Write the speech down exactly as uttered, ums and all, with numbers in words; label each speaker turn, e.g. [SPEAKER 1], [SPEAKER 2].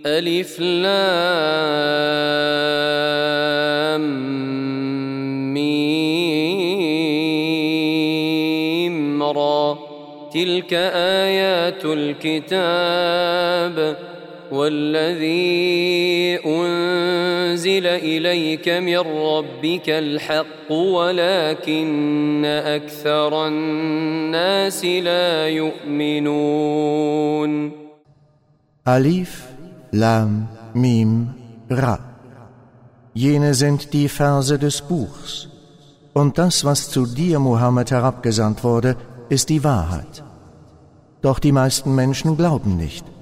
[SPEAKER 1] ألف لام ميم را تلك آيات الكتاب والذي أنزل إليك من ربك الحق ولكن أكثر الناس لا يؤمنون.
[SPEAKER 2] Alif, Lam, Mim, Ra. Jene sind die Verse des Buchs. Und das, was zu dir, Muhammad, herabgesandt wurde, ist die Wahrheit. Doch die meisten Menschen glauben nicht.